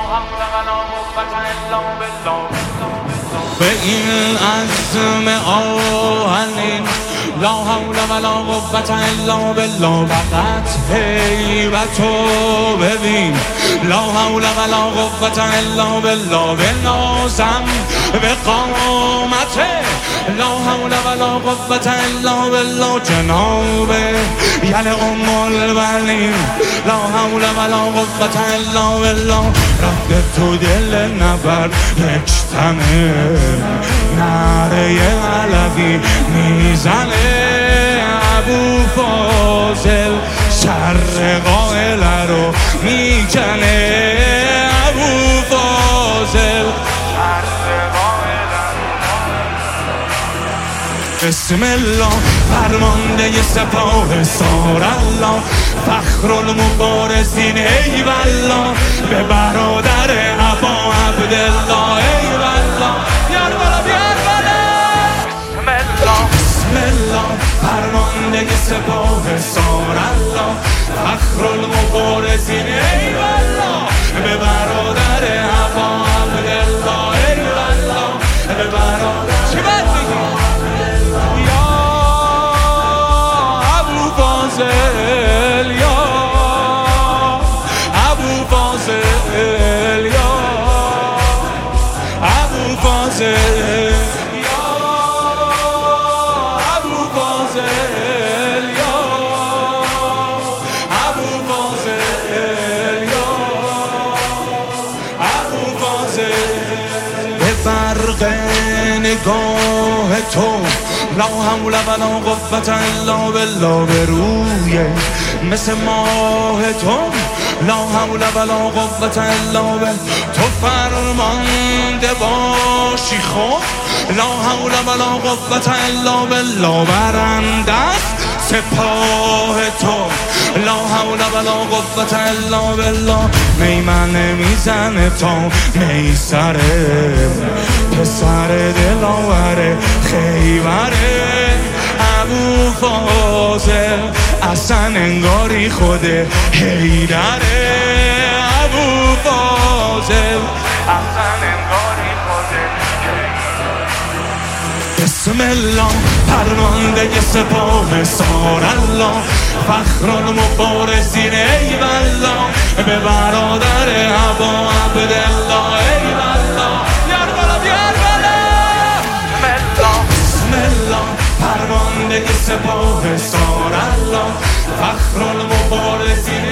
به این عزم آهنین لا حول ولا قوة الا بالله. فقط هیبتو ببین لا حول ولا قوة الا بالله. به نازم به قامته لا حول ولا قوة الا بالله. جناب یل البنین لا حول ولا قوة الا بالله. رفته تو دل نبر یک تنه نعره علوی میزنه. ابو فاضل شر قائله رو میکنه. ابو فاضل بسم الله فرمانده سپاه سار الله. فخر المبارزین ای والله. به برادر ابا عبدالله ای والله. بیار بالا بیار بالا. بسم الله فرمانده سپاه سار الله. فخر المبارزین ای والله. به برادر ابا عبدالله ای والله. به برادر چی باید بگی؟ نگاه تو لا حول ولا قوة الا بالله. به روی مثل ماه تو لا حول ولا قوة الا بالله. تو فرمانده باشی خب لا حول ولا قوة الا بالله. برنده است سپاه تو لا حول ولا قوة الا بالله. میمنه میزنه تا میسره پسر دلاوره خیبره. ابو فاضل اصلا انگاری خود حیدره. ابو فاضل اصلا انگاری خود حیدره. بسم الله فرمانده سپاه سار الله. فخر المبارزین ای والله. به برادر ابا عبدالله ای والله. بیار بالا بیار بالا. بسم الله فرمانده سپاه سار الله. فخر المبارزین